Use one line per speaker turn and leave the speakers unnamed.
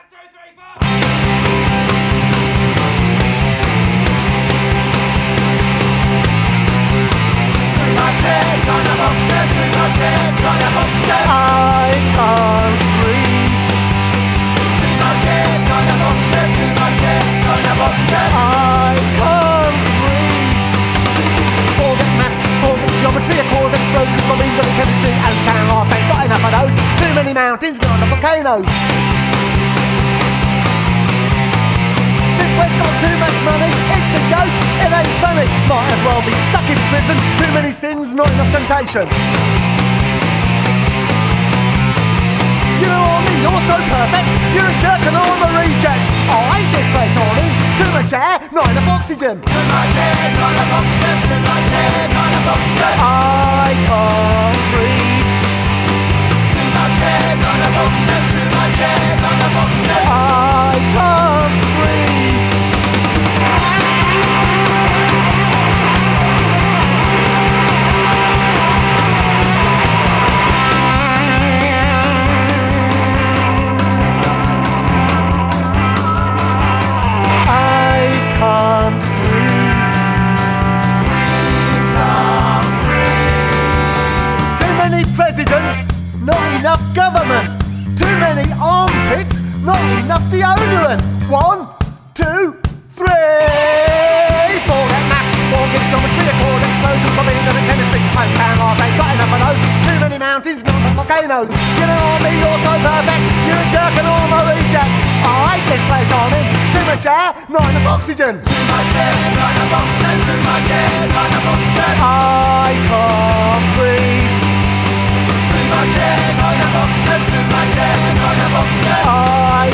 Too many mountains, not enough volcanoes. This place got too much money, it's a joke, it ain't funny. Might as well be stuck in prison, too many sins, not enough temptation. You know Arnie, you're so perfect, you're a jerk and I'm a reject. I hate this place, Arnie, too much air, not enough oxygen.
Too much air, not enough oxygen, too much air, not enough oxygen.
I can't breathe.
Too much air, not enough oxygen, too much air, not enough oxygen.
I can't breathe. Not enough government. Too many armpits, not enough deodorant. 1, 2, 3. Forget maths, forget geometry, accord explosions, plumbing and chemistry. I can't laugh, ain't got enough of those. Too many mountains, not enough volcanoes. You know Arnie, you're so perfect, you're a jerk and I'm a reject. I hate this place, Arnie. Too much air, not enough oxygen.
Too much air, not enough oxygen, too much air, not enough oxygen.
I can't breathe.
Too much air, not enough oxygen, too much air, not enough oxygen.
I